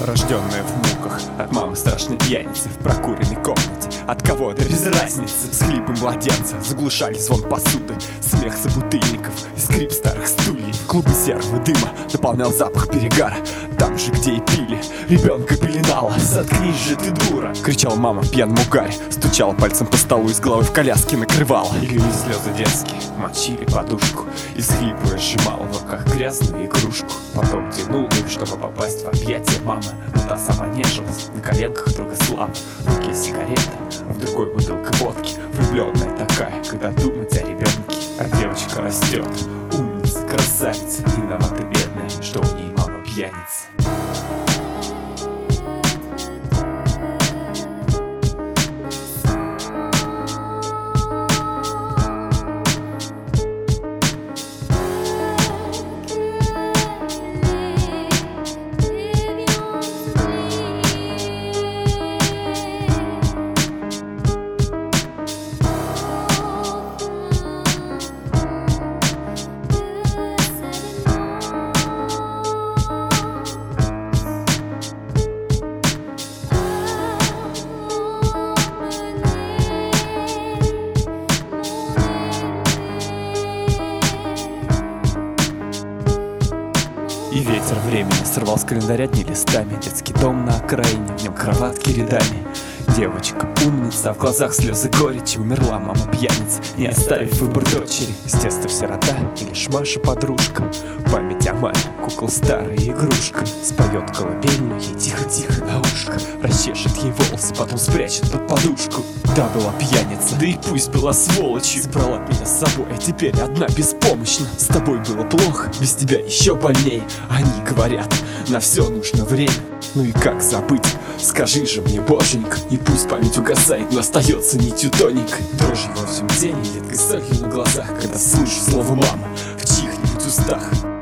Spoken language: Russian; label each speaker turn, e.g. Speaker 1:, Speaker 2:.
Speaker 1: Рожденная в муках от мамы страшной пьяницы, в прокуренной комнате от кого-то без разницы. Всхлипы младенца заглушали звон посуды, смех собутыльников и скрип старых стульев. Клубы серого дыма наполнял запах перегара. Там же, где и пили, ребенка пеленала. «Заткнись же ты, дура!» — кричала мама в пьяном угаре, стучала пальцем по столу и с головы в коляске накрывала. И лили слезы детские, мочили подушку, и схлипывая сжимала в руках грязную игрушку. Потом тянул их, чтобы попасть в объятия мамы, но та сама нежилась на коленках друга славы. В руке сигарета, а в другой бутылка водки. Влюбленная такая, когда думать о ребенке. А девочка растет, умница, красавица, не виновата бедная, что у ней мама пьяница. И ветер времени сорвал с календаря дни листами. Детский дом на окраине, в нем кроватки рядами. Девочка умница, а в глазах слезы горечи. Умерла мама пьяница, не оставив выбор дочери. Естественно, сирота и лишь Маша подружка. Память о маме, кукол старая игрушка. Споет колыбельную ей тихо-тихо на ушко. Расчешет ей волосы, потом спрячет под подушку. Да, была пьяница, да и пусть была сволочью. Забрала меня с собой, а теперь одна беспомощна. С тобой было плохо, без тебя еще больней. Они говорят, на все нужно время. Ну и как забыть? Скажи же мне, боженька. И пусть память угасает, но остается нитью тоненькой. Дрожью во всем теле, едкой солью на глазах, когда слышу слово «мама» в чьих-нибудь устах.